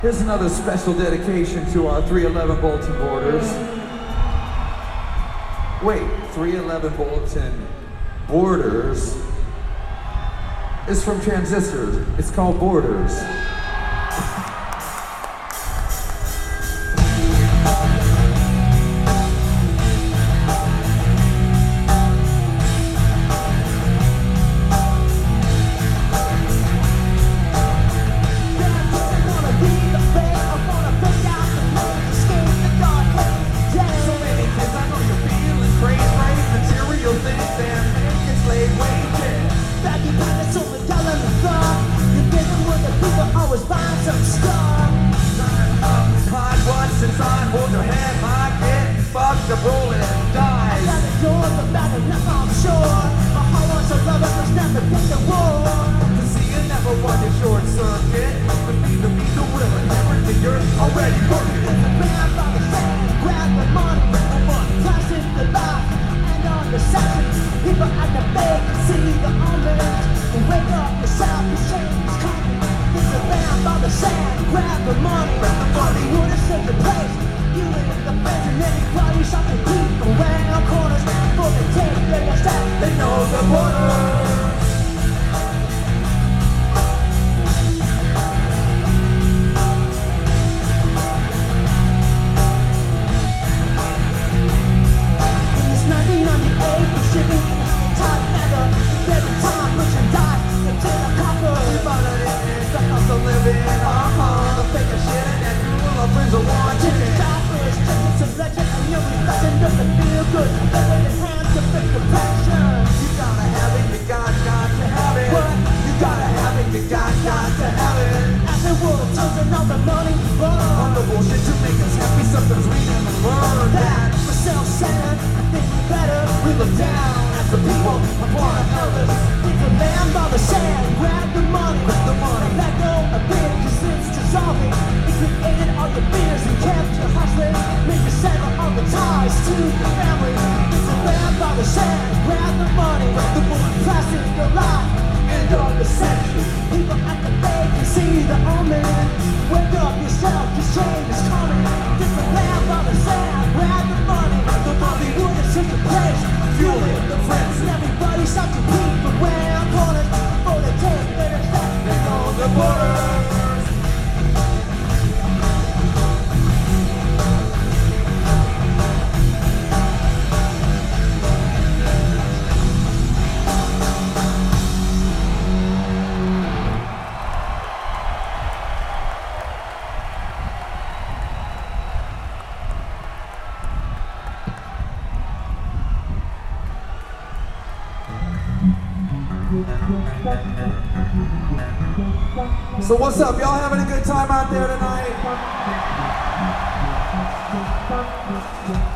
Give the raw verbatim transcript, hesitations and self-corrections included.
Here's another special dedication to our three eleven Bulletin Boarders. Wait, three eleven Bulletin Boarders is from Transistor. It's called Borders. The rolling dies. I got the door of the battle, left on shore. My heart wants a lover, but never get the war. To see you never run a short circuit. To be the be the will and never the earth already working. It's a band by the sand, grab the money, the money, plastic the life, and on the side, people at the bay can see the omens. Wake up, the sound, the change is coming. It's a band by the sand, grab the money, grab the money, would have saved the place. You live in the fence and anybody shot the people around corners before they take their next step. They know the borders. In this nineteen ninety-eight, we're shipping top leather. Every time pushing dice until the copper. We found it in the house of living. Uh-huh. The fake shit and that rule of friends are watching. Some legend and your reflection doesn't feel good. They lay their hands to fake the passion. You gotta have it, you got, got to have it. What? You gotta have it, you got, got to have it. As the world turns and all the money burns. On the bullshit to make us happy, something's we never learned. That we're self-centered, I think we better. We look down at the people upon our elders. It's a land by the sand, grab the money, grab the money. Let go a bit, cause it's dissolving. It created all your fears and kept you hustling. Make you sever all the ties to your family. It's a land by the sand, grab the money, grab the money. Plastic your life, end of the century. People at the bay can see the omen. Wake up yourself, cause change is coming. It's a land by the sand, grab the money, grab the money. Wood is in the place, fueling the friends. And everybody starts to peek around corners before they take their step. They know the borders. So what's up? Y'all having a good time out there tonight?